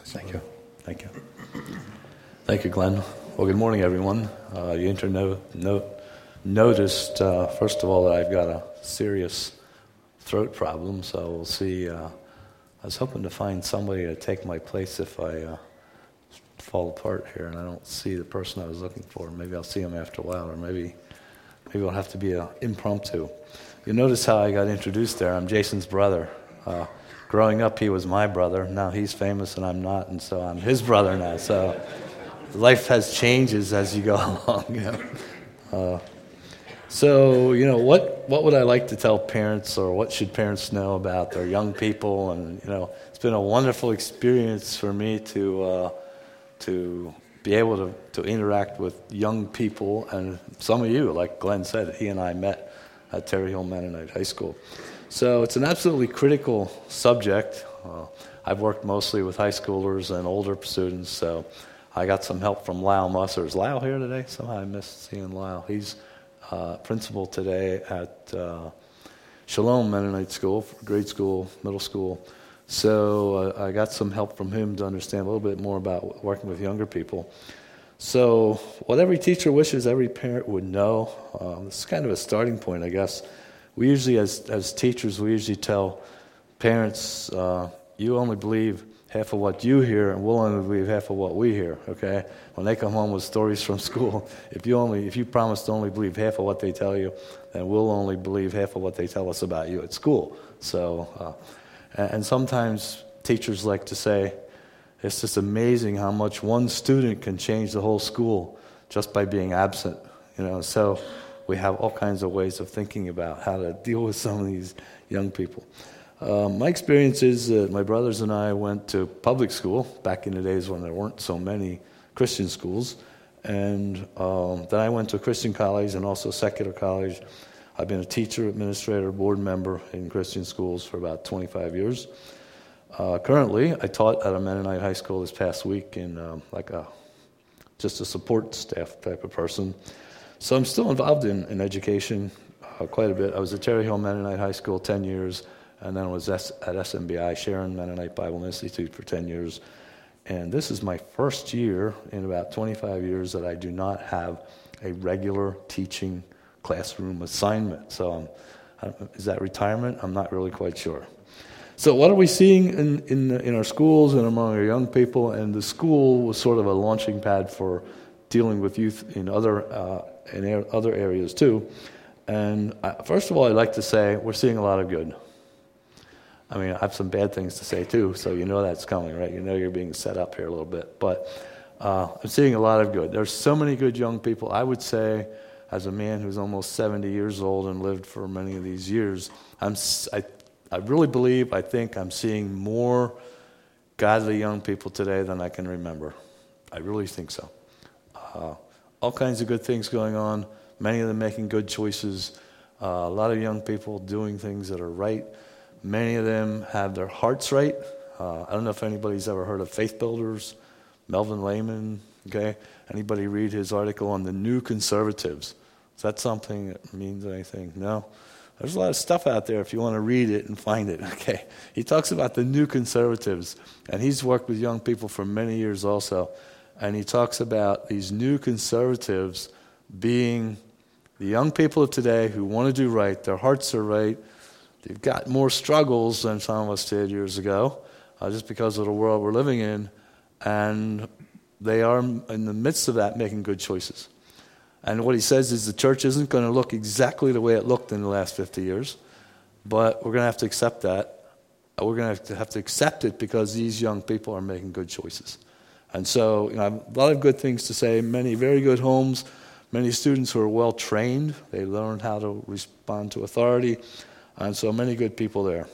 Thank you. Thank you. Thank you, Glenn. Well, good morning, everyone. Noticed, first of all, that I've got a serious throat problem, so we'll see. I was hoping to find somebody to take my place if I fall apart here, and I don't see the person I was looking for. Maybe I'll see him after a while, or maybe it'll have to be an impromptu. You notice how I got introduced there. I'm Jason's brother. Growing up, he was my brother. Now he's famous and I'm not, and so I'm his brother now. So life has changes as you go along. What would I like to tell parents, or what should parents know about their young people? And it's been a wonderful experience for me to be able to interact with young people, and some of you, like Glenn said, he and I met at Terry Hill Mennonite High School. So it's an absolutely critical subject. I've worked mostly with high schoolers and older students, so I got some help from Lyle Musser. Is Lyle here today? Somehow I missed seeing Lyle. He's principal today at Shalom Mennonite School, grade school, middle school. So I got some help from him to understand a little bit more about working with younger people. So what every teacher wishes every parent would know, this is kind of a starting point, I guess. We usually, as teachers, we usually tell parents, you only believe half of what you hear, and we'll only believe half of what we hear, okay? When they come home with stories from school, if you promise to only believe half of what they tell you, then we'll only believe half of what they tell us about you at school. So, and sometimes teachers like to say, it's just amazing how much one student can change the whole school just by being absent, so we have all kinds of ways of thinking about how to deal with some of these young people. My experience is that my brothers and I went to public school back in the days when there weren't so many Christian schools, and then I went to a Christian college and also secular college. I've been a teacher, administrator, board member in Christian schools for about 25 years. Currently, I taught at a Mennonite high school this past week in just a support staff type of person. So I'm still involved in education quite a bit. I was at Terry Hill Mennonite High School 10 years, and then I was at SMBI, Sharon Mennonite Bible Institute, for 10 years. And this is my first year in about 25 years that I do not have a regular teaching classroom assignment. So is that retirement? I'm not really quite sure. So what are we seeing in our schools and among our young people? And the school was sort of a launching pad for dealing with youth in other areas too. And first of all, I'd like to say we're seeing a lot of good. I mean, I have some bad things to say too, so that's coming, right? You're being set up here a little bit. But I'm seeing a lot of good. There's so many good young people. I would say, as a man who's almost 70 years old and lived for many of these years, I really believe, I think I'm seeing more godly young people today than I can remember. I really think so. All kinds of good things going on, many of them making good choices, a lot of young people doing things that are right. Many of them have their hearts right. I don't know if anybody's ever heard of Faith Builders, Melvin Lehman, okay? Anybody read his article on the New Conservatives? Is that something that means anything? No? There's a lot of stuff out there if you want to read it and find it, okay? He talks about the New Conservatives, and he's worked with young people for many years also, and he talks about these New Conservatives being the young people of today who want to do right. Their hearts are right. They've got more struggles than some of us did years ago, just because of the world we're living in, and they are in the midst of that making good choices. And what he says is the church isn't going to look exactly the way it looked in the last 50 years, but we're going to have to accept that. We're going to have to accept it because these young people are making good choices. And so, I have a lot of good things to say, many very good homes, many students who are well trained. They learn how to respond to authority, and so many good people there.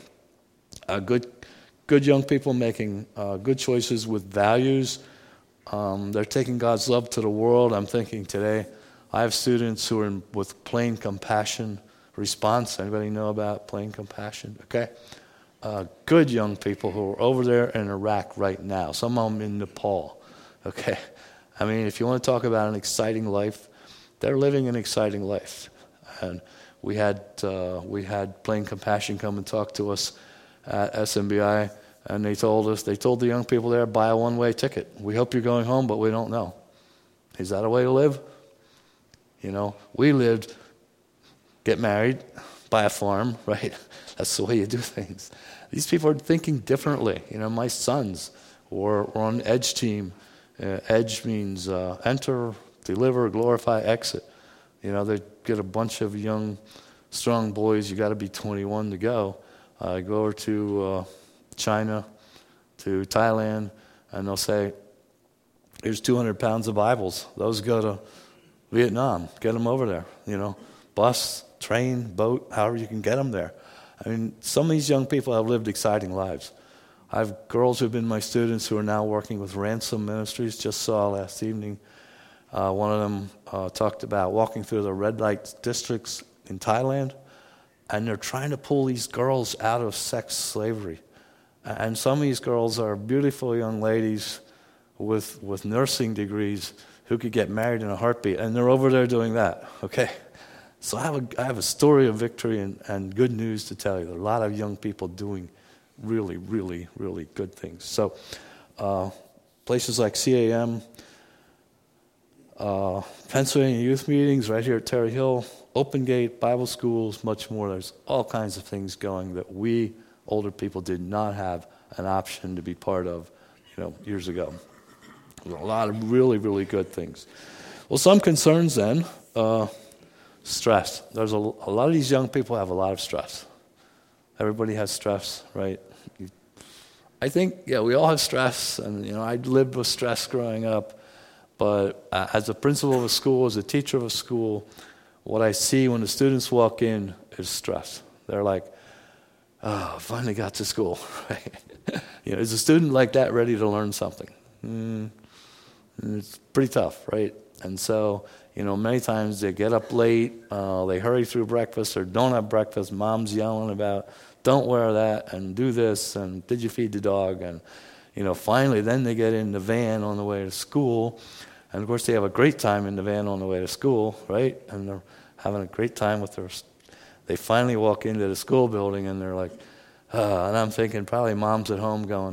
Good young people making good choices with values. They're taking God's love to the world. I'm thinking today, I have students who are with Plain Compassion Response. Anybody know about Plain Compassion? Okay. Good young people who are over there in Iraq right now. Some of them in Nepal. Okay. I mean, if you want to talk about an exciting life, they're living an exciting life. And we had Plain Compassion come and talk to us at SMBI And they told the young people there, buy a one-way ticket. We hope you're going home, but we don't know. Is that a way to live? We lived, get married, buy a farm, right? That's the way you do things. These people are thinking differently. My sons were on the EDGE team. EDGE means enter, deliver, glorify, exit. They get a bunch of young, strong boys. You got to be 21 to go. Go over to China, to Thailand, and they'll say, here's 200 pounds of Bibles. Those go to Vietnam. Get them over there. Bus, train, boat, however you can get them there. Some of these young people have lived exciting lives. I have girls who have been my students who are now working with Ransom Ministries. Just saw last evening. One of them talked about walking through the red light districts in Thailand, and they're trying to pull these girls out of sex slavery. And some of these girls are beautiful young ladies with nursing degrees who could get married in a heartbeat, and they're over there doing that, okay? So I have a story of victory and good news to tell you. There are a lot of young people doing really, really, really good things. So places like CAM, Pennsylvania Youth Meetings right here at Terry Hill, Open Gate, Bible schools, much more. There's all kinds of things going that we older people did not have an option to be part of, years ago. There's a lot of really, really good things. Well, some concerns then, stress. There's a lot of these young people have a lot of stress. Everybody has stress, right? I think, we all have stress, and I lived with stress growing up. But as a principal of a school, as a teacher of a school, what I see when the students walk in is stress. They're like, I finally got to school. Is a student like that ready to learn something? It's pretty tough, right? And so, many times they get up late, they hurry through breakfast or don't have breakfast. Mom's yelling about, don't wear that and do this and did you feed the dog? And, finally then they get in the van on the way to school. And, of course, they have a great time in the van on the way to school, right? And they're having a great time with they finally walk into the school building and they're like, and I'm thinking probably mom's at home going,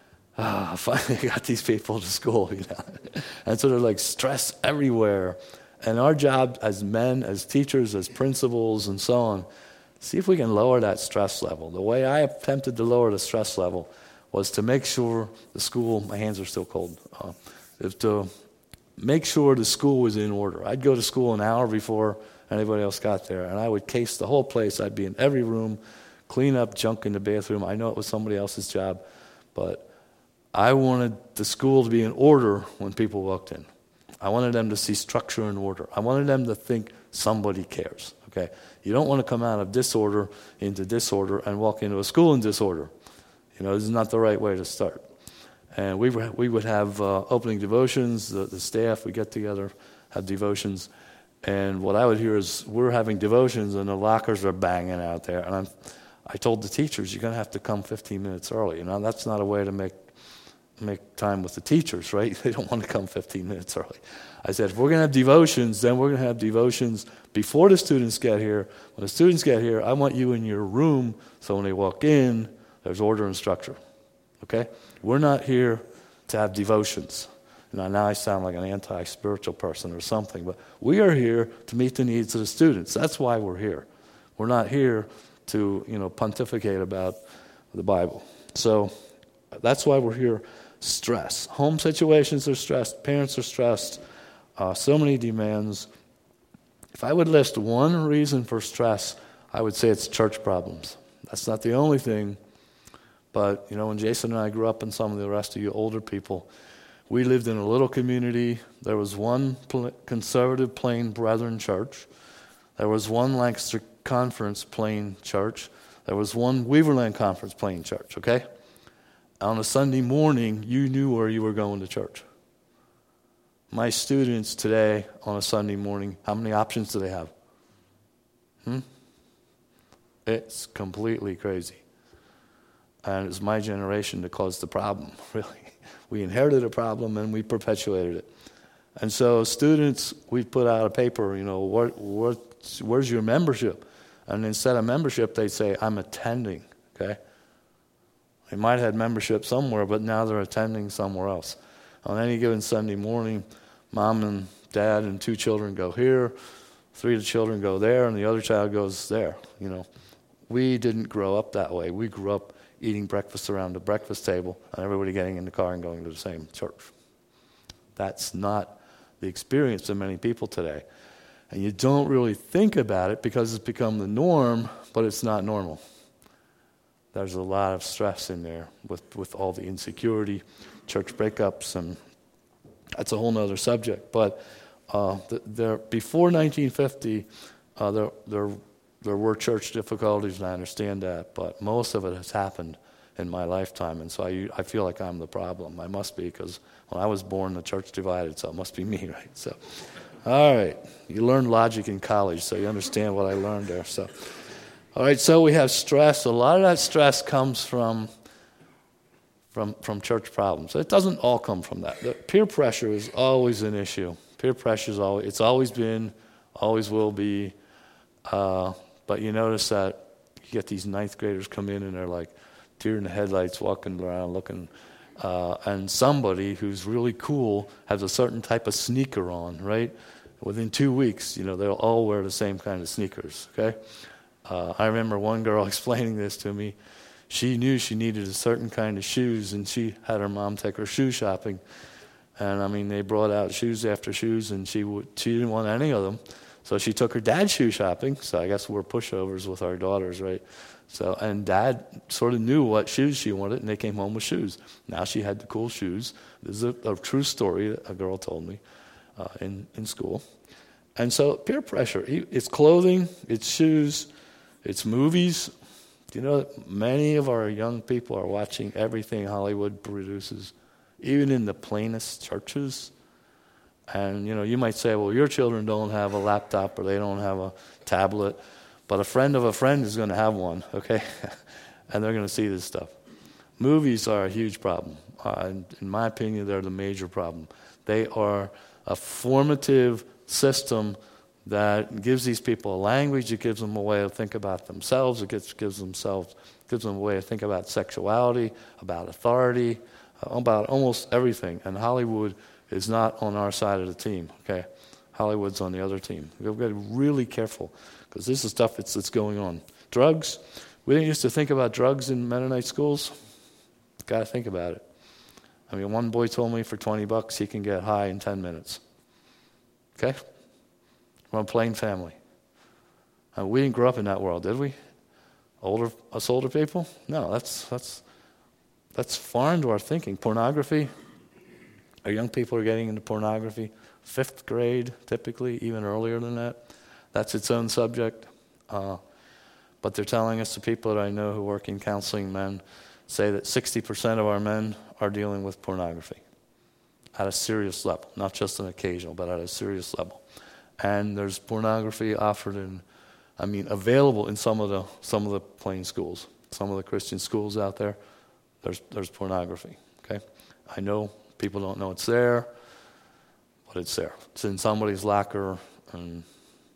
I finally got these people to school, And so they're like stress everywhere. And our job as men, as teachers, as principals, and so on, see if we can lower that stress level. The way I attempted to lower the stress level was to make sure the school, my hands are still cold, is to make sure the school was in order. I'd go to school an hour before anybody else got there, and I would case the whole place. I'd be in every room, clean up junk in the bathroom. I know it was somebody else's job, but I wanted the school to be in order when people walked in. I wanted them to see structure and order. I wanted them to think somebody cares, okay? You don't want to come out of disorder into disorder and walk into a school in disorder. This is not the right way to start. And we would have opening devotions. The staff would get together, have devotions. And what I would hear is we're having devotions and the lockers are banging out there. And I told the teachers, you're going to have to come 15 minutes early. That's not a way to make time with the teachers, right? They don't want to come 15 minutes early. I said, if we're going to have devotions, then we're going to have devotions before the students get here. When the students get here, I want you in your room so when they walk in, there's order and structure. Okay? We're not here to have devotions. Now I sound like an anti-spiritual person or something, but we are here to meet the needs of the students. That's why we're here. We're not here to, pontificate about the Bible. So that's why we're here. Stress. Home situations are stressed. Parents are stressed. So many demands. If I would list one reason for stress, I would say it's church problems. That's not the only thing. But, when Jason and I grew up, and some of the rest of you older people, we lived in a little community. There was one conservative Plain Brethren church. There was one Lancaster Conference Plain church. There was one Weaverland Conference Plain church, okay? On a Sunday morning, you knew where you were going to church. My students today, on a Sunday morning, how many options do they have? It's completely crazy. And it's my generation that caused the problem, really. We inherited a problem and we perpetuated it. And so students, we put out a paper, where's your membership? And instead of membership, they say, I'm attending, okay? They might have had membership somewhere, but now they're attending somewhere else. On any given Sunday morning, mom and dad and 2 children go here, 3 of the children go there, and the other child goes there. We didn't grow up that way. We grew up eating breakfast around the breakfast table and everybody getting in the car and going to the same church. That's not the experience of many people today. And you don't really think about it because it's become the norm, but it's not normal. There's a lot of stress in there with all the insecurity, church breakups, and that's a whole other subject. But before 1950, there were church difficulties, and I understand that, but most of it has happened in my lifetime, and so I feel like I'm the problem. I must be, because when I was born, the church divided, so it must be me, right? So, all right, you learn logic in college, so you understand what I learned there. So, all right, so we have stress. A lot of that stress comes from church problems. It doesn't all come from that. The peer pressure is always an issue. Peer pressure is it's always been, always will be. But you notice that you get these 9th graders come in and they're like deer in the headlights, walking around looking, and somebody who's really cool has a certain type of sneaker on, right? Within 2 weeks, they'll all wear the same kind of sneakers, okay? I remember one girl explaining this to me. She knew she needed a certain kind of shoes, and she had her mom take her shoe shopping. And, they brought out shoes after shoes, and she didn't want any of them. So she took her dad shoe shopping. So I guess we're pushovers with our daughters, right? So, and dad sort of knew what shoes she wanted, and they came home with shoes. Now she had the cool shoes. This is a true story that a girl told me in school. And so peer pressure, it's clothing, it's shoes, it's movies. Do you know that many of our young people are watching everything Hollywood produces, even in the plainest churches? And, you might say, well, your children don't have a laptop or they don't have a tablet, but a friend of a friend is going to have one, okay? And they're going to see this stuff. Movies are a huge problem. In my opinion, they're the major problem. They are a formative system that gives these people a language. It gives them a way to think about themselves. It gives them a way to think about sexuality, about authority, about almost everything. And Hollywood is not on our side of the team, okay? Hollywood's on the other team. We've got to be really careful because this is stuff that's going on. Drugs. We didn't used to think about drugs in Mennonite schools. Got to think about it. One boy told me for $20 he can get high in 10 minutes. Okay? We're a plain family. We didn't grow up in that world, did we? Us older people? No, that's foreign to our thinking. Pornography. Our young people are getting into pornography. 5th grade, typically, even earlier than that. That's its own subject. But they're telling us, the people that I know who work in counseling men say that 60% of our men are dealing with pornography at a serious level, not just an occasional, but at a serious level. And there's pornography offered available in some of the plain schools, some of the Christian schools out there. There's pornography. Okay, I know people don't know it's there, but it's there. It's in somebody's locker, and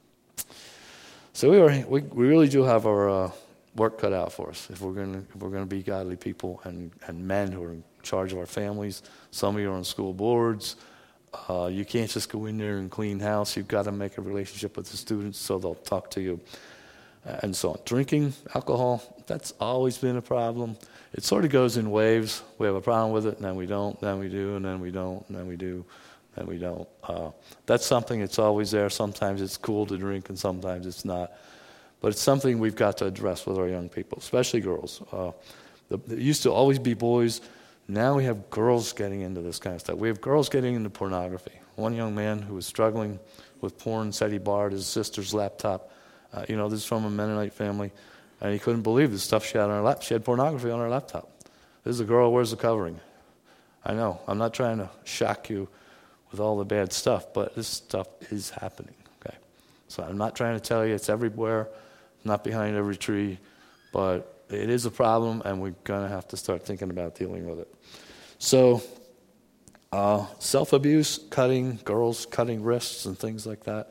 so we really do have our work cut out for us if we're going to be godly people and men who are in charge of our families. Some of you are on school boards. You can't just go in there and clean house. You've got to make a relationship with the students so they'll talk to you, and so on. Drinking, alcohol, that's always been a problem. It sort of goes in waves. We have a problem with it, and then we don't, then we do, and then we don't, and then we do, and we don't. That's something that's always there. Sometimes it's cool to drink, and sometimes it's not. But it's something we've got to address with our young people, especially girls. There used to always be boys. Now we have girls getting into this kind of stuff. We have girls getting into pornography. One young man who was struggling with porn said he borrowed his sister's laptop. This is from a Mennonite family, and he couldn't believe the stuff she had on her lap. She had pornography on her laptop. This is a girl who wears the covering. I know. I'm not trying to shock you with all the bad stuff, but this stuff is happening. Okay, so I'm not trying to tell you it's everywhere, not behind every tree, but it is a problem, and we're going to have to start thinking about dealing with it. So, self-abuse, girls cutting wrists and things like that.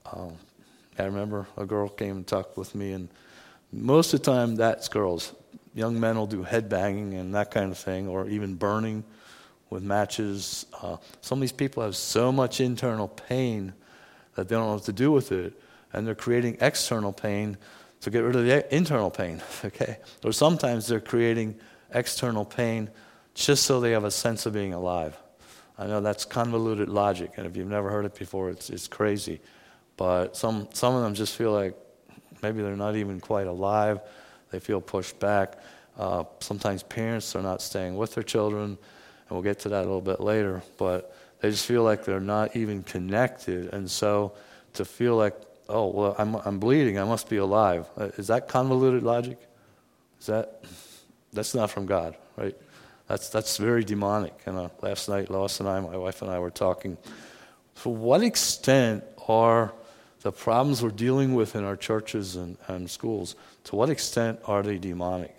I remember a girl came and talked with me, and most of the time that's girls young men will do headbanging and that kind of thing, or even burning with matches. Some of these people have so much internal pain that they don't know what to do with it, and they're creating external pain to get rid of the internal pain, okay? Or sometimes they're creating external pain just so they have a sense of being alive. I know that's convoluted logic, and if you've never heard it before, it's crazy. But some of them just feel like maybe they're not even quite alive. They feel pushed back. Sometimes parents are not staying with their children, and we'll get to that a little bit later. But they just feel like they're not even connected, and so to feel like, oh, well, I'm bleeding, I must be alive. Is that convoluted logic? That's not from God, right? That's very demonic. And last night, Lois and I, my wife and I, were talking. To what extent are the problems we're dealing with in our churches and schools, to what extent are they demonic?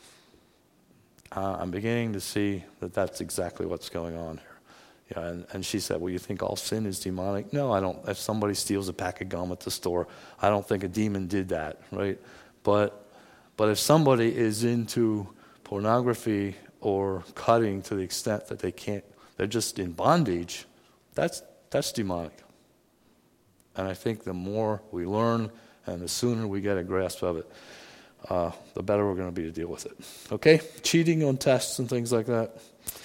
I'm beginning to see that that's exactly what's going on here. Yeah, and she said, well, you think all sin is demonic? No, I don't. If somebody steals a pack of gum at the store, I don't think a demon did that, right? But if somebody is into pornography or cutting to the extent that they're just in bondage, that's demonic. And I think the more we learn and the sooner we get a grasp of it, the better we're going to be to deal with it. Okay? Cheating on tests and things like that.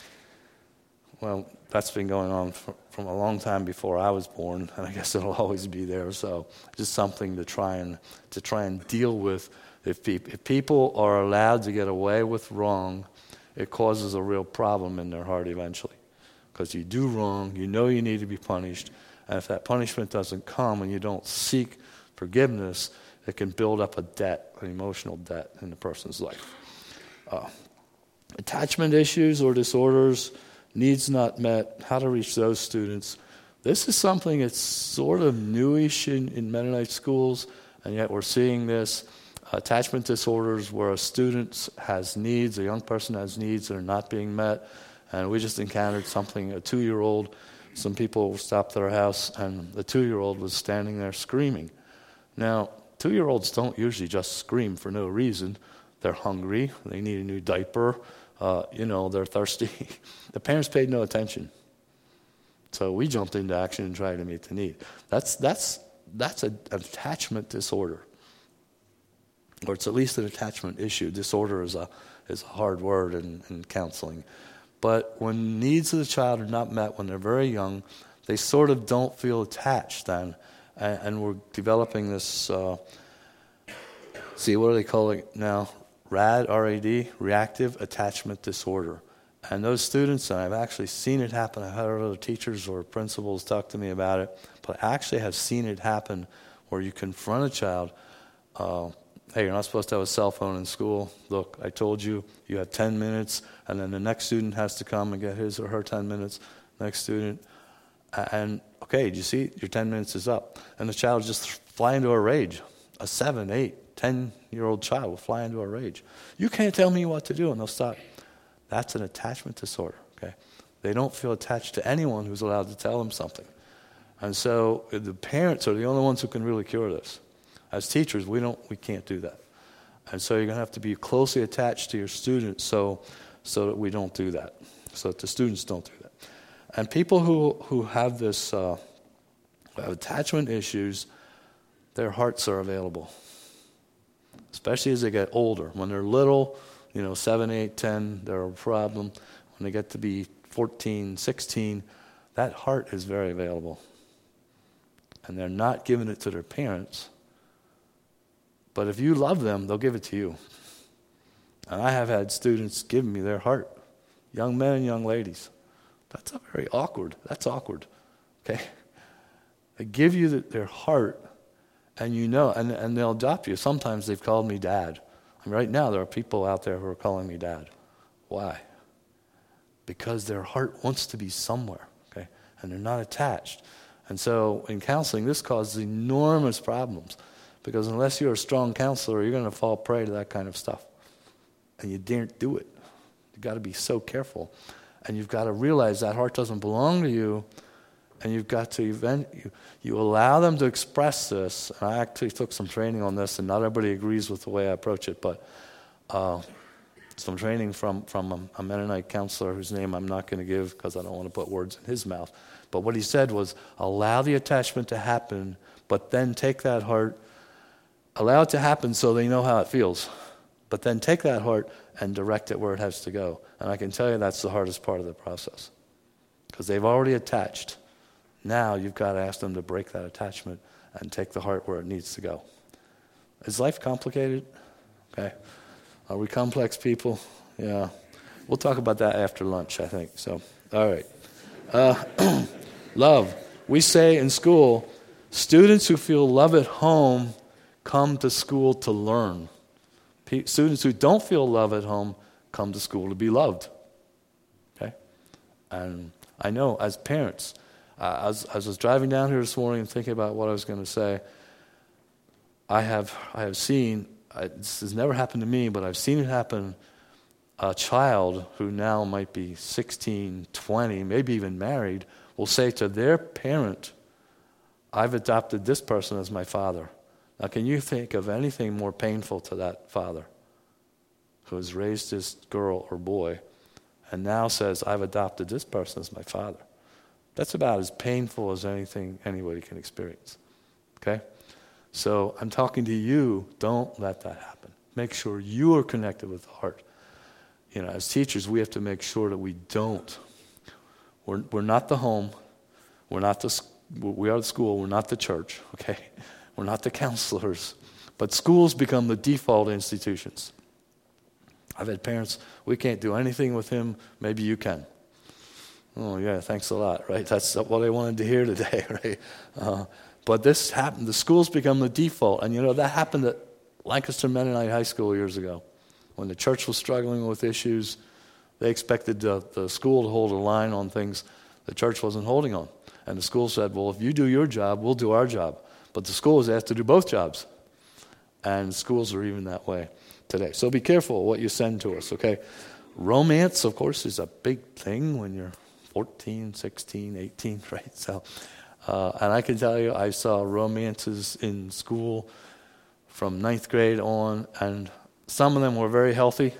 Well, that's been going on from a long time before I was born, and I guess it'll always be there. So just something to try and deal with. If people are allowed to get away with wrong, it causes a real problem in their heart eventually. Because you do wrong, you know you need to be punished, and if that punishment doesn't come and you don't seek forgiveness, it can build up a debt, an emotional debt in the person's life. Attachment issues or disorders, needs not met, how to reach those students. This is something that's sort of newish in Mennonite schools, and yet we're seeing this. Attachment disorders where a student has needs, a young person has needs that are not being met. And we just encountered something, a 2-year-old, some people stopped at our house, and the 2-year-old was standing there screaming. Now, 2-year-olds don't usually just scream for no reason. They're hungry, they need a new diaper, they're thirsty. The parents paid no attention. So we jumped into action and tried to meet the need. That's an attachment disorder. Or it's at least an attachment issue. Disorder is a hard word in counseling. But when needs of the child are not met when they're very young, they sort of don't feel attached then. And we're developing this, what do they call it now? RAD, R-A-D, reactive attachment disorder. And those students, and I've actually seen it happen, I've had other teachers or principals talk to me about it, but I actually have seen it happen where you confront a child, hey, you're not supposed to have a cell phone in school. Look, I told you, you have 10 minutes, and then the next student has to come and get his or her 10 minutes, next student. And, okay, do you see, your 10 minutes is up. And the child just fly into a rage. A 7, 8, 10-year-old child will fly into a rage. You can't tell me what to do, and they'll stop. That's an attachment disorder, okay? They don't feel attached to anyone who's allowed to tell them something. And so the parents are the only ones who can really cure this. As teachers, we can't do that. And so you're going to have to be closely attached to your students so that we don't do that, so that the students don't do that. And people who have this have attachment issues, their hearts are available, especially as they get older. When they're little, 7, 8, 10, they're a problem. When they get to be 14, 16, that heart is very available. And they're not giving it to their parents. But if you love them, they'll give it to you. And I have had students give me their heart, young men and young ladies. That's That's awkward, okay? They give you their heart, and and they'll adopt you. Sometimes they've called me dad. And right now there are people out there who are calling me dad. Why? Because their heart wants to be somewhere, okay? And they're not attached. And so in counseling, this causes enormous problems. Because unless you're a strong counselor, you're going to fall prey to that kind of stuff. And you daren't do it. You've got to be so careful. And you've got to realize that heart doesn't belong to you. And you've got to you allow them to express this. And I actually took some training on this, and not everybody agrees with the way I approach it. But some training from a Mennonite counselor whose name I'm not going to give because I don't want to put words in his mouth. But what he said was, allow the attachment to happen, but then take that heart, allow it to happen so they know how it feels. But then take that heart and direct it where it has to go. And I can tell you that's the hardest part of the process. Because they've already attached. Now you've got to ask them to break that attachment and take the heart where it needs to go. Is life complicated? Okay. Are we complex people? Yeah. We'll talk about that after lunch, I think. So, all right. Love. We say in school, students who feel love at home come to school to learn. Students who don't feel love at home come to school to be loved. Okay? And I know as parents, as I was driving down here this morning and thinking about what I was going to say, I have seen, this has never happened to me, but I've seen it happen, a child who now might be 16, 20, maybe even married, will say to their parent, I've adopted this person as my father. Now, can you think of anything more painful to that father who has raised this girl or boy and now says, I've adopted this person as my father? That's about as painful as anything anybody can experience. Okay? So I'm talking to you. Don't let that happen. Make sure you are connected with the heart. You know, as teachers, we have to make sure that we don't. We're not the home. We are the school. We're not the church. Okay? We're not the counselors. But schools become the default institutions. I've had parents, we can't do anything with him. Maybe you can. Oh, yeah, thanks a lot, right? That's what I wanted to hear today, right? But this happened. The schools become the default. And, you know, that happened at Lancaster Mennonite High School years ago. When the church was struggling with issues, they expected the school to hold a line on things the church wasn't holding on. And the school said, well, if you do your job, we'll do our job. But the school is asked to do both jobs. And schools are even that way today. So be careful what you send to us, okay? Romance, of course, is a big thing when you're 14, 16, 18, right? So, and I can tell you, I saw romances in school from 9th grade on, and some of them were very healthy.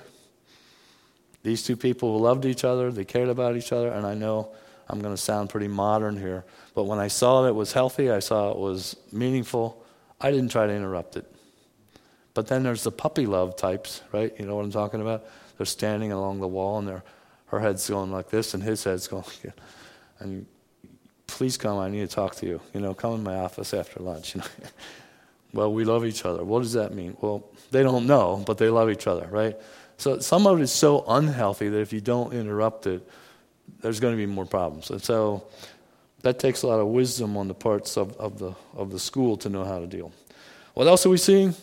These two people loved each other, they cared about each other, and I know I'm going to sound pretty modern here, but when I saw that it was healthy, I saw it was meaningful, I didn't try to interrupt it. But then there's the puppy love types, right? You know what I'm talking about? They're standing along the wall, and her head's going like this, and his head's going like that. And please come, I need to talk to you. You know, come in my office after lunch. You know? Well, we love each other. What does that mean? Well, they don't know, but they love each other, right? So some of it is so unhealthy that if you don't interrupt it, there's going to be more problems. And so that takes a lot of wisdom on the parts of the school to know how to deal. What else are we seeing?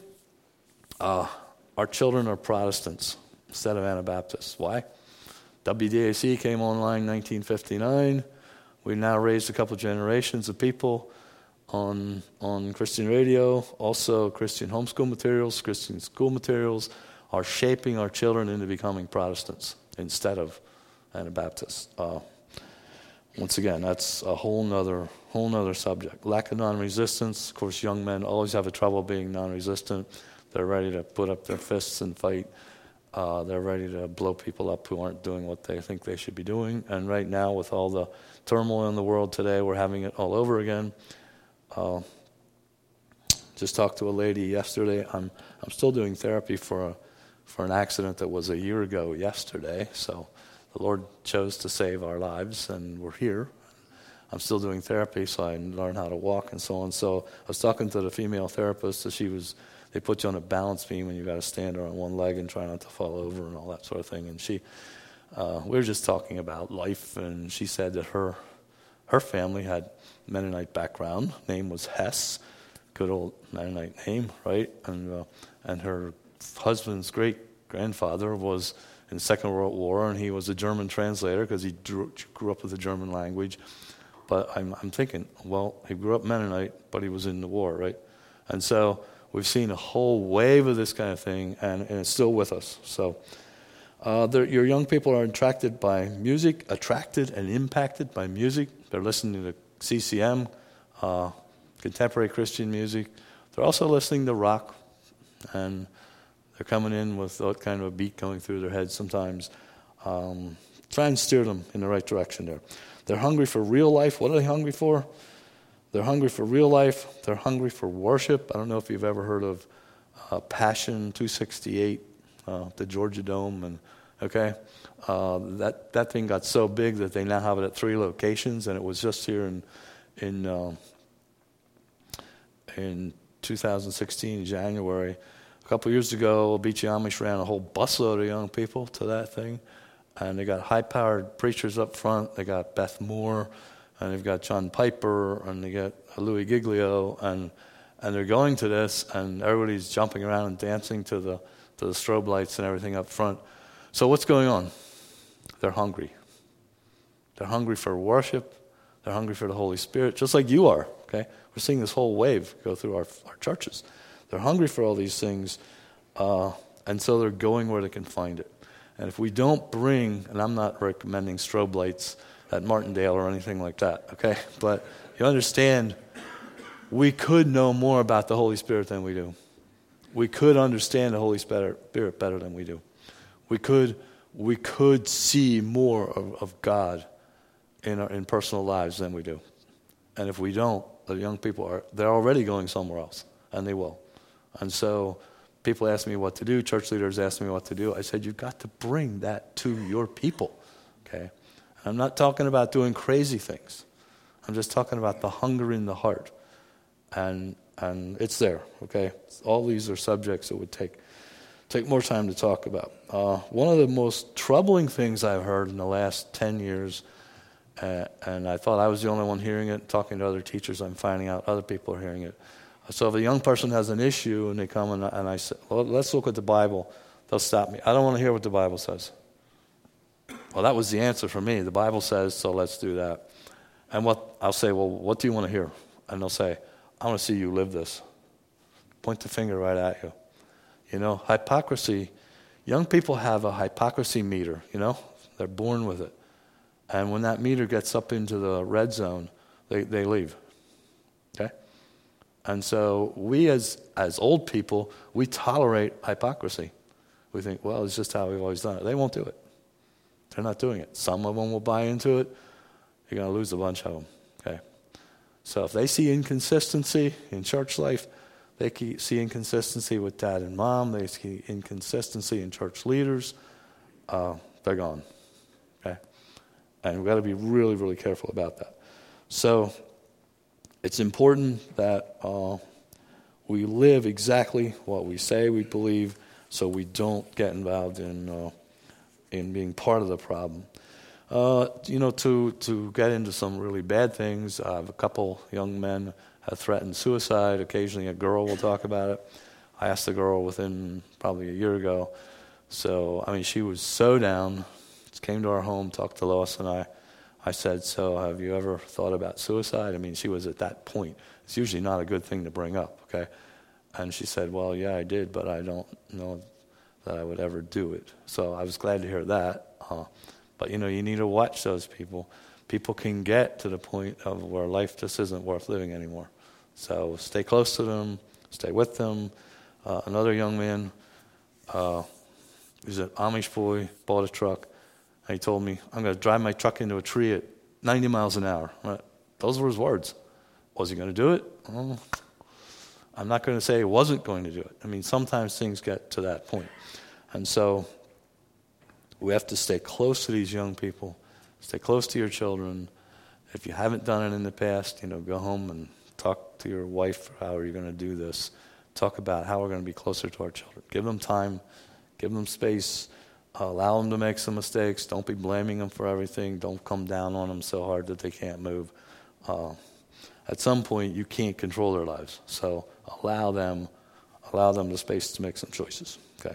Our children are Protestants instead of Anabaptists. Why? WDAC came online in 1959. We've now raised a couple generations of people on Christian radio. Also, Christian homeschool materials, Christian school materials are shaping our children into becoming Protestants instead of Anabaptists. Once again, that's a whole nother subject. Lack of non-resistance. Of course, young men always have a trouble being non-resistant. They're ready to put up their fists and fight. They're ready to blow people up who aren't doing what they think they should be doing. And right now, with all the turmoil in the world today, we're having it all over again. Just talked to a lady yesterday. I'm still doing therapy for an accident that was a year ago yesterday. So the Lord chose to save our lives, and we're here. I'm still doing therapy, so I learn how to walk and so on. So I was talking to the female therapist, so they put you on a balance beam and you got to stand on one leg and try not to fall over and all that sort of thing. And we were just talking about life, and she said that her family had Mennonite background. Name was Hess, good old Mennonite name, right? And her husband's great-grandfather was in the Second World War, and he was a German translator because he grew up with the German language. But I'm thinking, well, he grew up Mennonite, but he was in the war, right? And so we've seen a whole wave of this kind of thing, and it's still with us. So your young people are attracted and impacted by music. They're listening to CCM, contemporary Christian music. They're also listening to rock, and They're coming in with that kind of a beat going through their heads sometimes. Try and steer them in the right direction there. They're hungry for real life. What are they hungry for? They're hungry for real life. They're hungry for worship. I don't know if you've ever heard of Passion 268, the Georgia Dome, and that thing got so big that they now have it at 3 locations, and it was just here in 2016 January. A couple years ago, Beachy Amish ran a whole busload of young people to that thing, and they got high-powered preachers up front. They got Beth Moore, and they've got John Piper, and they got Louis Giglio, and they're going to this, and everybody's jumping around and dancing to the strobe lights and everything up front. So what's going on? They're hungry. They're hungry for worship. They're hungry for the Holy Spirit, just like you are. Okay, we're seeing this whole wave go through our churches. They're hungry for all these things, and so they're going where they can find it. And if we don't bring, and I'm not recommending strobe lights at Martindale or anything like that, okay? But you understand, we could know more about the Holy Spirit than we do. We could understand the Holy Spirit better than we do. We could see more of God in personal lives than we do. And if we don't, the young people they're already going somewhere else, and they will. And so people ask me what to do. Church leaders ask me what to do. I said, you've got to bring that to your people, okay? I'm not talking about doing crazy things. I'm just talking about the hunger in the heart. And it's there, okay? All these are subjects that would take more time to talk about. One of the most troubling things I've heard in the last 10 years, and I thought I was the only one hearing it, talking to other teachers, I'm finding out other people are hearing it. So if a young person has an issue and they come and I say, well, let's look at the Bible, they'll stop me. I don't want to hear what the Bible says. Well, that was the answer for me. The Bible says, so let's do that. And I'll say, well, what do you want to hear? And they'll say, I want to see you live this. Point the finger right at you. You know, hypocrisy, young people have a hypocrisy meter, you know. They're born with it. And when that meter gets up into the red zone, they leave. Okay? And so we as old people, we tolerate hypocrisy. We think, well, it's just how we've always done it. They won't do it. They're not doing it. Some of them will buy into it. You're going to lose a bunch of them. Okay? So if they see inconsistency in church life, they see inconsistency with dad and mom, they see inconsistency in church leaders, they're gone. Okay? And we've got to be really, really careful about that. So it's important that we live exactly what we say we believe, so we don't get involved in being part of the problem. To get into some really bad things, I have a couple young men have threatened suicide. Occasionally a girl will talk about it. I asked the girl within probably a year ago. So, I mean, she was so down. She came to our home, talked to Lois and I. I said, so have you ever thought about suicide? I mean, she was at that point. It's usually not a good thing to bring up, okay? And she said, well, yeah, I did, but I don't know that I would ever do it. So I was glad to hear that. But, you need to watch those people. People can get to the point of where life just isn't worth living anymore. So stay close to them, stay with them. Another young man, he's an Amish boy, bought a truck, and he told me, I'm going to drive my truck into a tree at 90 miles an hour. Right? Those were his words. Was he going to do it? I'm not going to say he wasn't going to do it. I mean, sometimes things get to that point. And so we have to stay close to these young people, stay close to your children. If you haven't done it in the past, go home and talk to your wife, how are you going to do this? Talk about how we're going to be closer to our children. Give them time, give them space, allow them to make some mistakes. Don't be blaming them for everything. Don't come down on them so hard that they can't move. At some point, you can't control their lives. So allow them the space to make some choices. Okay.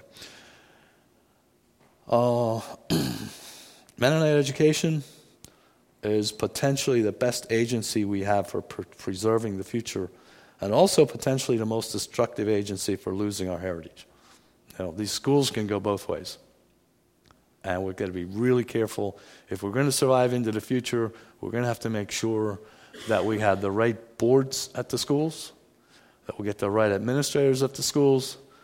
Mennonite education is potentially the best agency we have for preserving the future, and also potentially the most destructive agency for losing our heritage. These schools can go both ways, and we've got to be really careful. If we're going to survive into the future, we're going to have to make sure that we have the right boards at the schools, that we get the right administrators at the schools,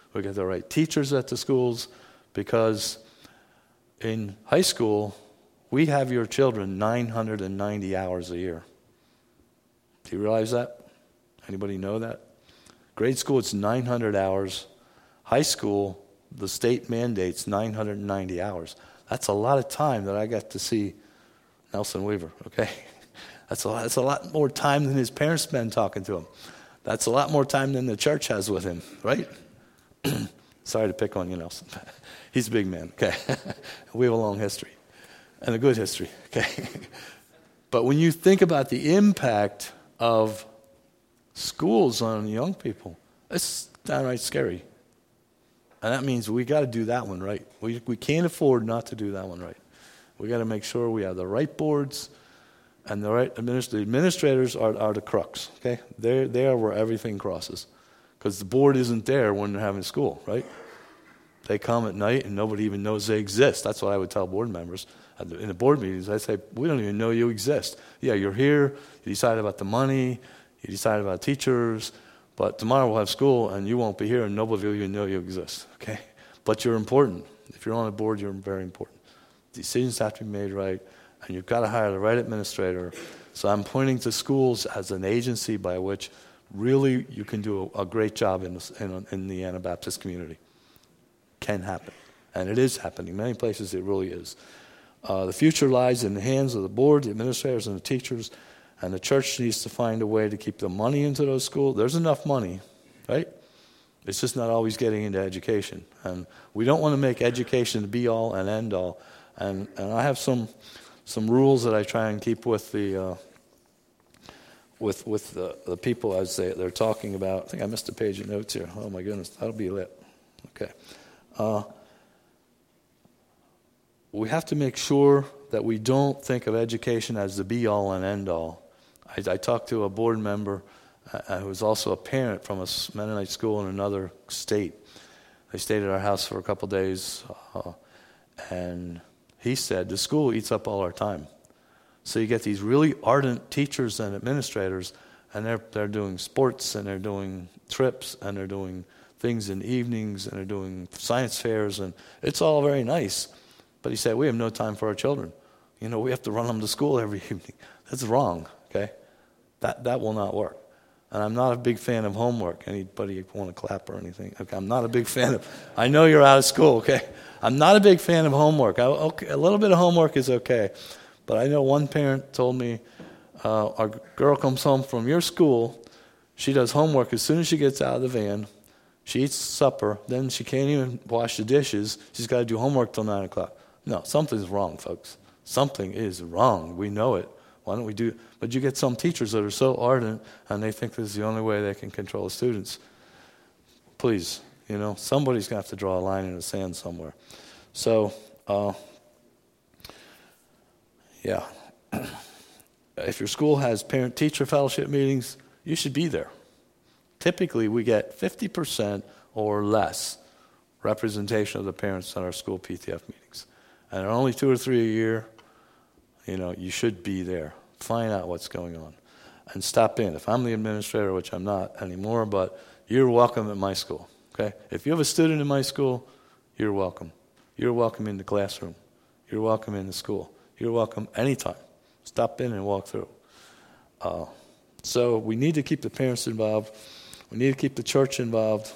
We get the right teachers at the schools, because in high school, we have your children 990 hours a year. Do you realize that? Anybody know that? Grade school, it's 900 hours. High school, the state mandates 990 hours. That's a lot of time that I got to see Nelson Weaver, okay? That's a lot more time than his parents spend talking to him. That's a lot more time than the church has with him, right? Sorry to pick on you, Nelson. He's a big man, okay? We have a long history, and a good history, okay? But when you think about the impact of schools on young people, it's downright scary. And that means we got to do that one right. We can't afford not to do that one right. We got to make sure we have the right boards and the right administrators. The administrators are the crux, okay? They are where everything crosses, because the board isn't there when they're having school, right? They come at night and nobody even knows they exist. That's what I would tell board members in the board meetings. I say, we don't even know you exist. Yeah, you're here. You decide about the money. You decide about teachers. But tomorrow we'll have school, and you won't be here, and nobody will even know you exist, okay? But you're important. If you're on a board, you're very important. Decisions have to be made right, and you've got to hire the right administrator. So I'm pointing to schools as an agency by which really you can do a great job in the Anabaptist community. Can happen, and it is happening. In many places it really is. The future lies in the hands of the board, the administrators, and the teachers. And the church needs to find a way to keep the money into those schools. There's enough money, right? It's just not always getting into education. And we don't want to make education the be-all and end-all. And I have some rules that I try and keep with the people as they're talking about. I think I missed a page of notes here. Oh, my goodness. That'll be lit. Okay. We have to make sure that we don't think of education as the be-all and end-all. I talked to a board member who was also a parent from a Mennonite school in another state. They stayed at our house for a couple days, and he said, the school eats up all our time. So you get these really ardent teachers and administrators, and they're doing sports, and they're doing trips, and they're doing things in evenings, and they're doing science fairs, and it's all very nice. But he said, we have no time for our children. We have to run them to school every evening. That's wrong, okay? That will not work. And I'm not a big fan of homework. Anybody want to clap or anything? Okay, I'm not a big fan of, I know you're out of school, okay? I'm not a big fan of homework. Okay, a little bit of homework is okay. But I know one parent told me, our girl comes home from your school, she does homework as soon as she gets out of the van, she eats supper, then she can't even wash the dishes, she's got to do homework till 9 o'clock. No, something's wrong, folks. Something is wrong. We know it. Why don't we do it? But you get some teachers that are so ardent, and they think this is the only way they can control the students. Please, somebody's going to have to draw a line in the sand somewhere. So, yeah. If your school has parent-teacher fellowship meetings, you should be there. Typically, we get 50% or less representation of the parents at our school PTF meetings. And there are only 2 or 3 a year. You should be there. Find out what's going on. And stop in. If I'm the administrator, which I'm not anymore, but you're welcome at my school. Okay? If you have a student in my school, you're welcome. You're welcome in the classroom. You're welcome in the school. You're welcome anytime. Stop in and walk through. So we need to keep the parents involved. We need to keep the church involved.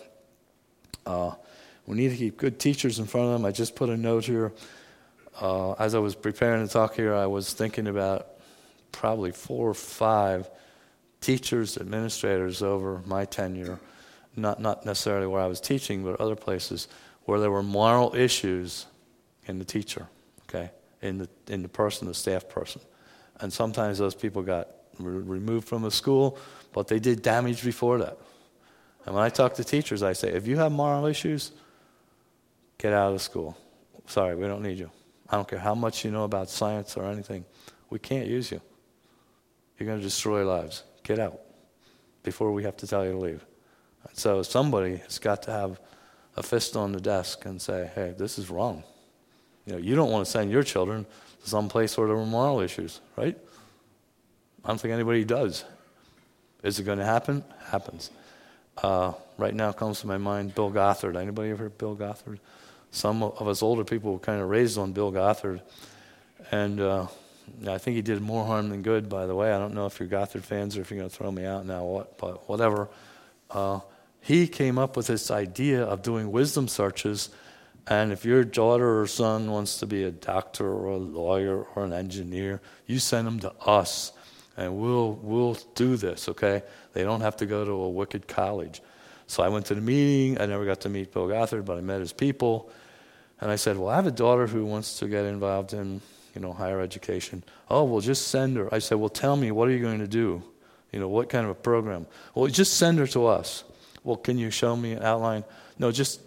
We need to keep good teachers in front of them. I just put a note here. As I was preparing to talk here, I was thinking about probably 4 or 5 teachers, administrators over my tenure, not necessarily where I was teaching, but other places where there were moral issues in the teacher, okay, in the person, the staff person. And sometimes those people got removed from the school, but they did damage before that. And when I talk to teachers, I say, if you have moral issues, get out of the school. Sorry, we don't need you. I don't care how much you know about science or anything. We can't use you. You're going to destroy lives. Get out before we have to tell you to leave. And so somebody has got to have a fist on the desk and say, hey, this is wrong. You don't want to send your children to some place where there are moral issues, right? I don't think anybody does. Is it going to happen? Happens. Right now comes to my mind Bill Gothard. Anybody ever heard of Bill Gothard? Some of us older people were kind of raised on Bill Gothard. And I think he did more harm than good, by the way. I don't know if you're Gothard fans or if you're going to throw me out now, but whatever. He came up with this idea of doing wisdom searches. And if your daughter or son wants to be a doctor or a lawyer or an engineer, you send them to us. And we'll do this, okay? They don't have to go to a wicked college. So I went to the meeting. I never got to meet Bill Gothard, but I met his people. And I said, well, I have a daughter who wants to get involved in, higher education. Oh, well, just send her. I said, well, tell me, what are you going to do? What kind of a program? Well, just send her to us. Well, can you show me an outline? No.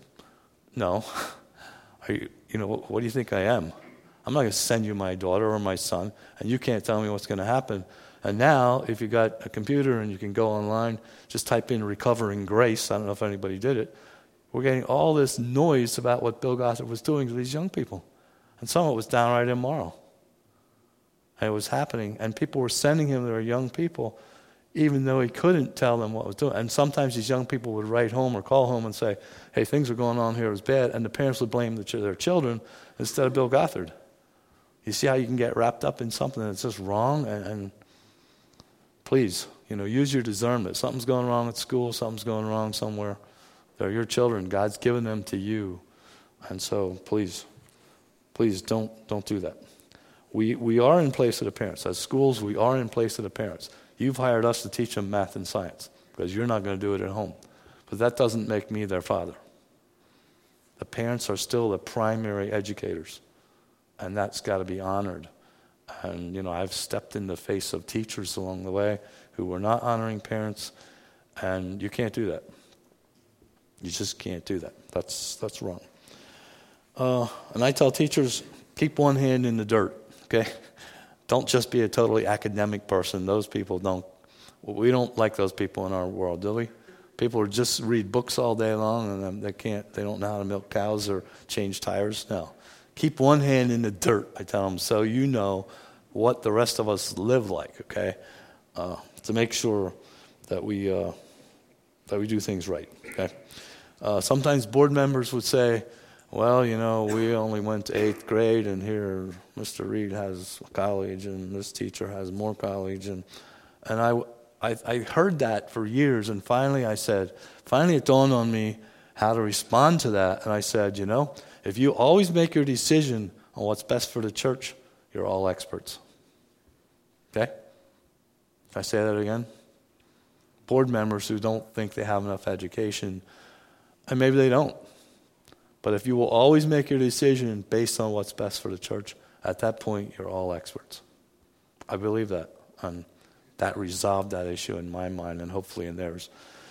Are you, what do you think I am? I'm not going to send you my daughter or my son, and you can't tell me what's going to happen. And now, if you got a computer and you can go online, just type in Recovering Grace. I don't know if anybody did it. We're getting all this noise about what Bill Gothard was doing to these young people. And some of it was downright immoral. And it was happening. And people were sending him their young people, even though he couldn't tell them what was doing. And sometimes these young people would write home or call home and say, hey, things are going on here, it was bad. And the parents would blame their children instead of Bill Gothard. You see how you can get wrapped up in something that's just wrong? And please, use your discernment. Something's going wrong at school, something's going wrong somewhere. They're your children. God's given them to you. And so please don't do that. We are in place of the parents. As schools, we are in place of the parents. You've hired us to teach them math and science because you're not going to do it at home. But that doesn't make me their father. The parents are still the primary educators, and that's got to be honored. And, I've stepped in the face of teachers along the way who were not honoring parents, and you can't do that. You just can't do that. That's wrong. And I tell teachers, keep one hand in the dirt, okay? Don't just be a totally academic person. Those people we don't like those people in our world, do we? People who just read books all day long and they don't know how to milk cows or change tires. No. Keep one hand in the dirt, I tell them, so you know what the rest of us live like, okay? To make sure that we do things right, okay? Sometimes board members would say, well, we only went to 8th grade, and here Mr. Reed has college, and this teacher has more college. And I heard that for years, and finally it dawned on me how to respond to that. And I said, if you always make your decision on what's best for the church, you're all experts. Okay? Can I say that again? Board members who don't think they have enough education, and maybe they don't. But if you will always make your decision based on what's best for the church, at that point, you're all experts. I believe that. And that resolved that issue in my mind and hopefully in theirs.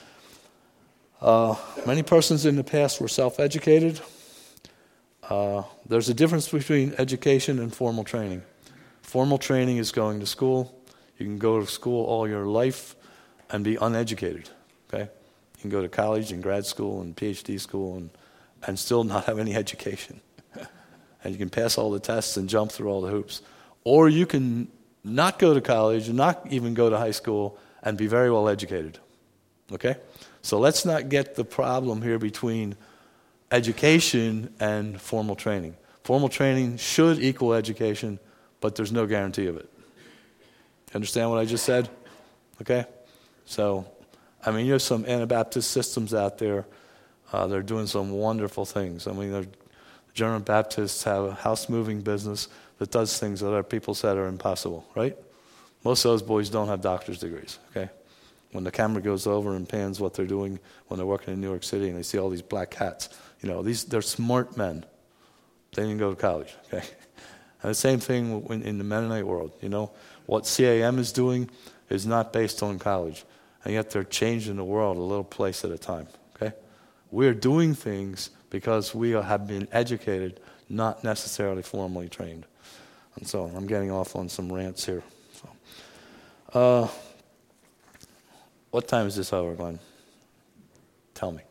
Many persons in the past were self-educated. There's a difference between education and formal training. Formal training is going to school. You can go to school all your life and be uneducated. Okay? You can go to college and grad school and PhD school and still not have any education. And you can pass all the tests and jump through all the hoops. Or you can not go to college and not even go to high school and be very well educated. Okay? So let's not get the problem here between education and formal training. Formal training should equal education, but there's no guarantee of it. Understand what I just said? Okay? So, there's some Anabaptist systems out there. They're doing some wonderful things. The German Baptists have a house-moving business that does things that other people said are impossible, right? Most of those boys don't have doctor's degrees, okay? When the camera goes over and pans what they're doing when they're working in New York City and they see all these black hats, they're smart men. They didn't go to college, okay? And the same thing in the Mennonite world, What CAM is doing is not based on college, and yet they're changing the world a little place at a time, okay? We're doing things because we have been educated, not necessarily formally trained. And so I'm getting off on some rants here. So, what time is this over, Glenn? Tell me.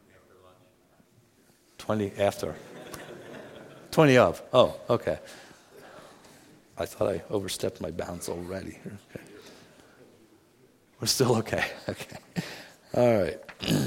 20 after. 20 of. Oh, okay. I thought I overstepped my bounds already. Okay. We're still okay. Okay. All right.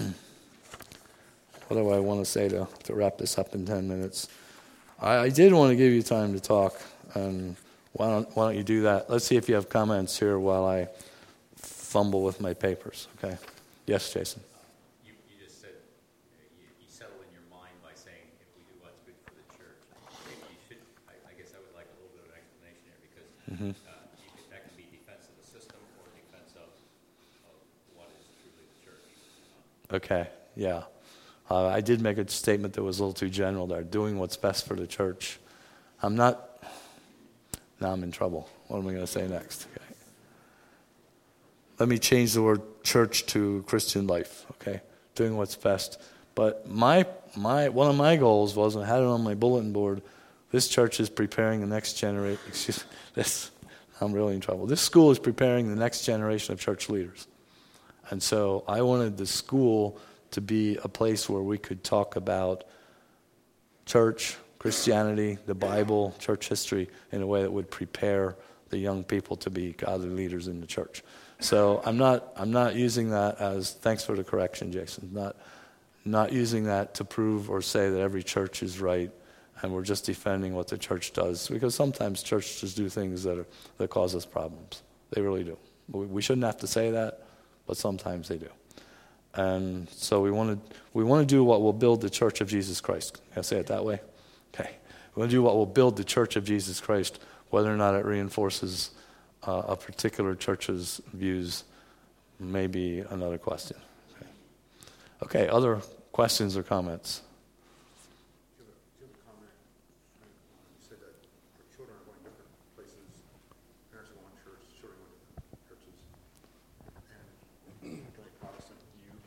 What do I want to say to wrap this up in 10 minutes? I did want to give you time to talk, and why don't you do that? Let's see if you have comments here while I fumble with my papers, okay? Yes, Jason? You just said, you settle in your mind by saying, if we do what's good for the church. Maybe you should, I guess I would like a little bit of an explanation here, because that can be defense of the system or defense of what is truly the church. Okay, yeah. I did make a statement that was a little too general there, doing what's best for the church. Now I'm in trouble. What am I going to say next? Okay. Let me change the word church to Christian life, okay? Doing what's best. But one of my goals was, I had it on my bulletin board, this church is preparing the next generation. I'm really in trouble. This school is preparing the next generation of church leaders. And so I wanted the school to be a place where we could talk about church, Christianity, the Bible, church history in a way that would prepare the young people to be godly leaders in the church. So I'm not using that as, thanks for the correction, Jason, not using that to prove or say that every church is right and we're just defending what the church does, because sometimes churches do things that cause us problems. They really do. We shouldn't have to say that, but sometimes they do. And so we want to do what will build the Church of Jesus Christ. Can I say it that way? Okay. We want to do what will build the Church of Jesus Christ, whether or not it reinforces a particular church's views may be another question. Okay, other questions or comments? Do you have a comment? You said that children are going different places, parents are going to church, children are going to different churches. And during Protestant youth,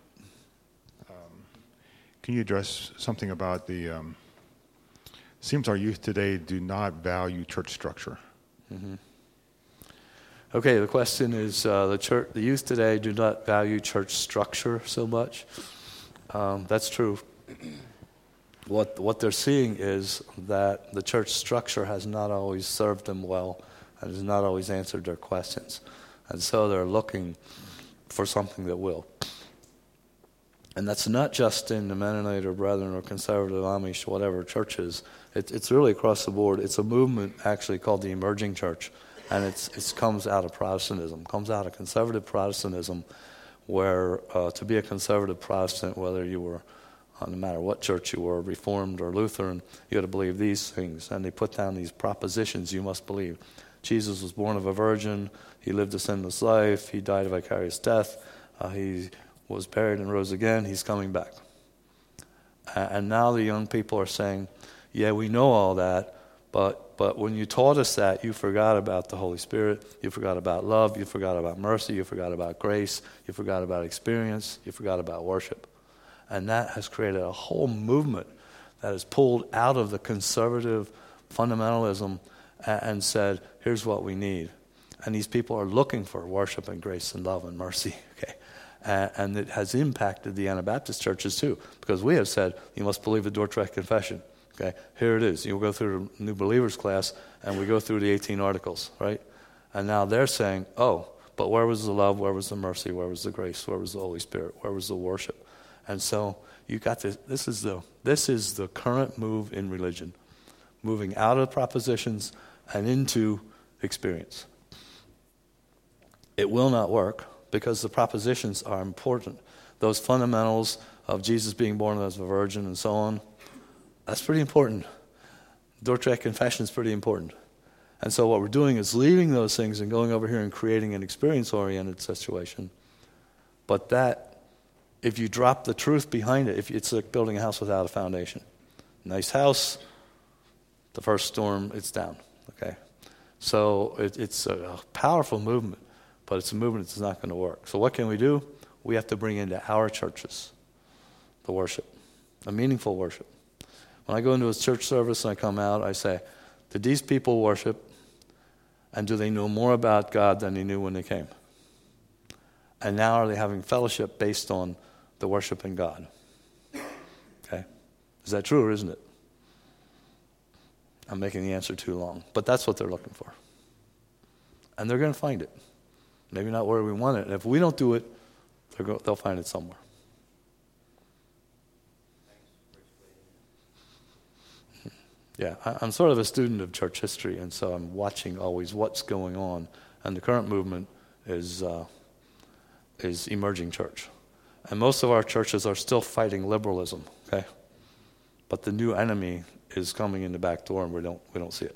can you address something about seems our youth today do not value church structure. Mm-hmm. Okay, the question is, the youth today do not value church structure so much. That's true. What they're seeing is that the church structure has not always served them well and has not always answered their questions. And so they're looking for something that will. And that's not just in the Mennonite or Brethren or Conservative, Amish, whatever churches. It's really across the board. It's a movement actually called the Emerging Church. And it comes out of Protestantism, comes out of conservative Protestantism, where to be a conservative Protestant, whether you were, no matter what church you were, Reformed or Lutheran, you had to believe these things. And they put down these propositions you must believe. Jesus was born of a virgin. He lived a sinless life. He died a vicarious death. He was buried and rose again. He's coming back. And now the young people are saying, yeah, we know all that, but when you taught us that, you forgot about the Holy Spirit, you forgot about love, you forgot about mercy, you forgot about grace, you forgot about experience, you forgot about worship. And that has created a whole movement that has pulled out of the conservative fundamentalism and said, here's what we need. And these people are looking for worship and grace and love and mercy. Okay, and it has impacted the Anabaptist churches too, because we have said, you must believe the Dordrecht Confession. Okay, here it is. You go through the New Believers class, and we go through the 18 articles, right? And now they're saying, oh, but where was the love? Where was the mercy? Where was the grace? Where was the Holy Spirit? Where was the worship? And so you got this. This is the current move in religion, moving out of propositions and into experience. It will not work because the propositions are important. Those fundamentals of Jesus being born as a virgin and so on, that's pretty important. Dordrecht Confession is pretty important. And so what we're doing is leaving those things and going over here and creating an experience-oriented situation. But that, if you drop the truth behind it, it's like building a house without a foundation. Nice house, the first storm, it's down. Okay, so it's a powerful movement, but it's a movement that's not going to work. So what can we do? We have to bring into our churches the worship, a meaningful worship. When I go into a church service and I come out, I say, did these people worship? And do they know more about God than they knew when they came? And now are they having fellowship based on the worship in God? Okay? Is that true or isn't it? I'm making the answer too long. But that's what they're looking for. And they're going to find it. Maybe not where we want it. And if we don't do it, they'll find it somewhere. Yeah, I'm sort of a student of church history, and so I'm watching always what's going on. And the current movement is emerging church. And most of our churches are still fighting liberalism, okay? But the new enemy is coming in the back door, and we don't see it.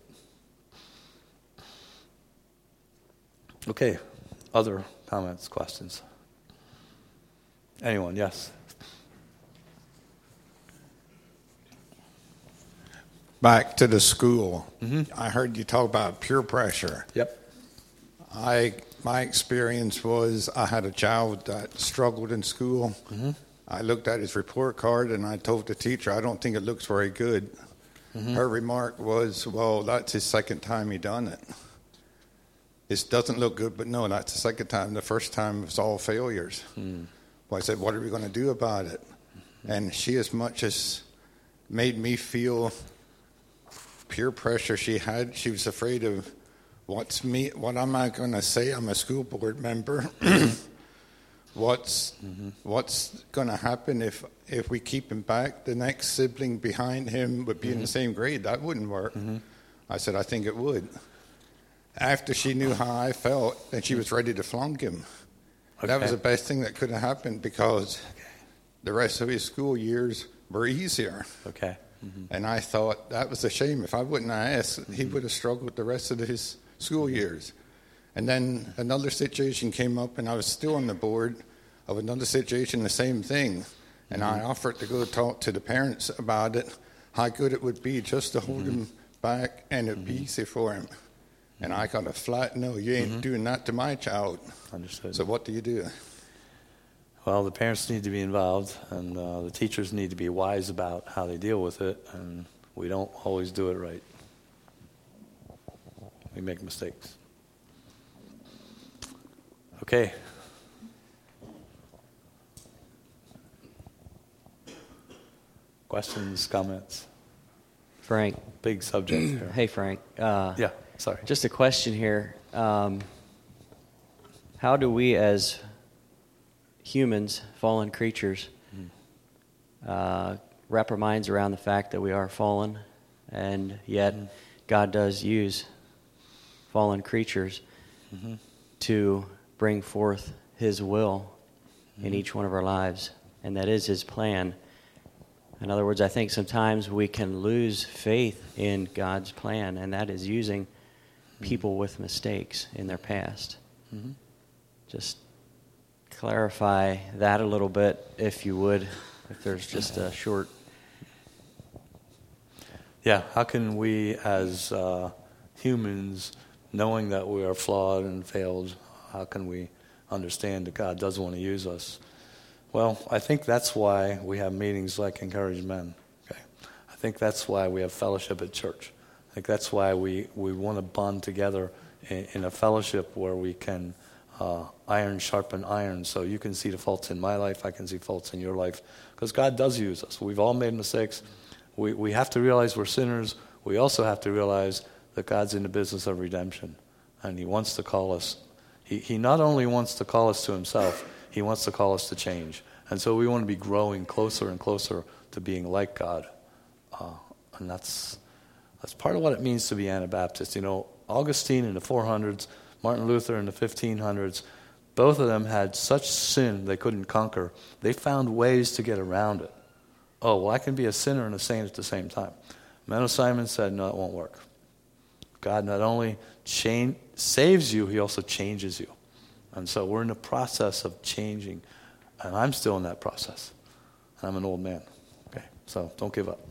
Okay, other comments, questions? Anyone? Yes. Back to the school. I heard you talk about peer pressure. Yep. My experience was I had a child that struggled in school. I looked at his report card and I told the teacher, I don't think it looks very good. Her remark was, well, that's his second time he done it. It doesn't look good, but no, that's the second time. The first time was all failures. Well, I said, what are we going to do about it? And she, as much as made me feel peer pressure she was afraid of what am I going to say? I'm a school board member. What's going to happen if we keep him back? The next sibling behind him would be in the same grade. That wouldn't work. I said, I think it would. After she knew how I felt, then she was ready to flunk him. Okay. That was the best thing that could have happened because the rest of his school years were easier. Okay. And I thought that was a shame. If I wouldn't have asked, he would have struggled the rest of his school years. And then another situation came up, and I was still on the board of another situation, the same thing. And I offered to go talk to the parents about it, how good it would be just to hold him back, and it'd be easy for him. And I got a flat no, you ain't doing that to my child. Understood. So what do you do? Well, the parents need to be involved, and the teachers need to be wise about how they deal with it, and we don't always do it right. We make mistakes. Okay. Questions, comments? Frank. Big subject here. Hey, Frank. Yeah, sorry. Just a question here. How do we as humans, fallen creatures, wrap our minds around the fact that we are fallen, and yet God does use fallen creatures to bring forth His will in each one of our lives, and that is His plan. In other words, I think sometimes we can lose faith in God's plan, and that is using people with mistakes in their past. Just clarify that a little bit, if you would, if there's just a short... Yeah, how can we as humans, knowing that we are flawed and failed, how can we understand that God does want to use us? Well, I think that's why we have meetings like Encourage Men. Okay, I think that's why we have fellowship at church. I think that's why we want to bond together in a fellowship where we can iron sharpen iron. So you can see the faults in my life, I can see faults in your life, because God does use us. We've all made mistakes. We have to realize we're sinners. We also have to realize that God's in the business of redemption, and He wants to call us. He not only wants to call us to Himself, He wants to call us to change. And so we want to be growing closer and closer to being like God. And that's part of what it means to be Anabaptist. You know, Augustine in the 400s, Martin Luther in the 1500s, both of them had such sin they couldn't conquer. They found ways to get around it. Oh, well, I can be a sinner and a saint at the same time. Menno Simon said, no, it won't work. God not only saves you, He also changes you. And so we're in the process of changing. And I'm still in that process. I'm an old man. Okay, so don't give up.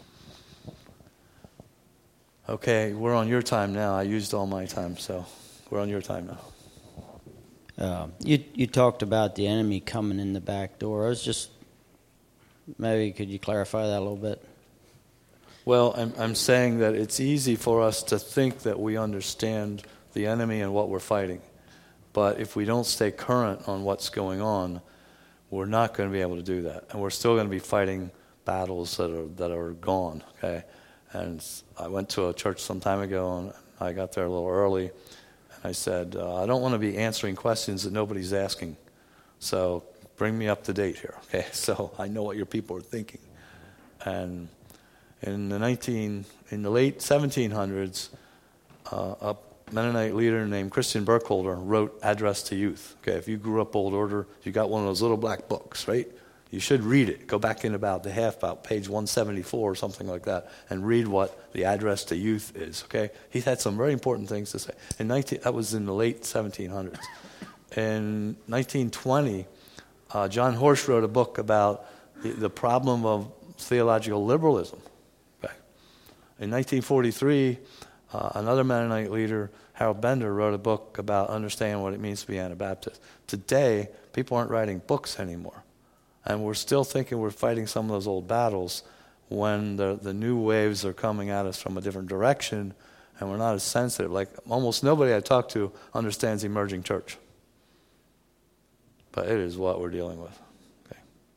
Okay, we're on your time now. I used all my time, so we're on your time now. You talked about the enemy coming in the back door. I was just, maybe could you clarify that a little bit? Well, I'm saying that it's easy for us to think that we understand the enemy and what we're fighting. But if we don't stay current on what's going on, we're not going to be able to do that. And we're still going to be fighting battles that are gone, okay? And I went to a church some time ago, and I got there a little early. And I said, I don't want to be answering questions that nobody's asking. So bring me up to date here, okay? So I know what your people are thinking. And in the late 1700s, a Mennonite leader named Christian Burkholder wrote Address to Youth. Okay, if you grew up old order, you got one of those little black books, right? You should read it. Go back in about page 174 or something like that, and read what the Address to Youth is, okay? He had some very important things to say. That was in the late 1700s. In 1920, John Horsch wrote a book about the problem of theological liberalism. Okay. In 1943, another Mennonite leader, Harold Bender, wrote a book about understanding what it means to be Anabaptist. Today, people aren't writing books anymore. And we're still thinking we're fighting some of those old battles when the new waves are coming at us from a different direction, and we're not as sensitive. Like almost nobody I talk to understands emerging church. But it is what we're dealing with. Okay.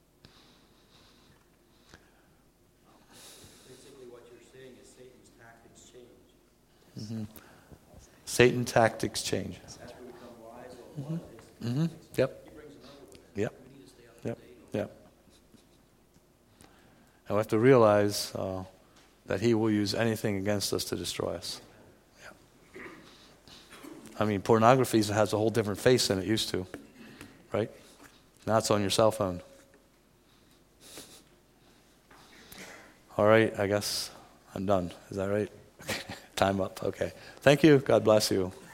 Basically what you're saying is Satan's tactics change. Mm-hmm. Satan's tactics change. As we become wise or what his Mm-hmm. Yep. he brings another with him. Yep. We need to stay up Yep. to date. Yep. And we have to realize that he will use anything against us to destroy us. Yeah. I mean, pornography has a whole different face than it used to, right? Now it's on your cell phone. All right, I guess I'm done. Is that right? Time up. Okay. Thank you. God bless you.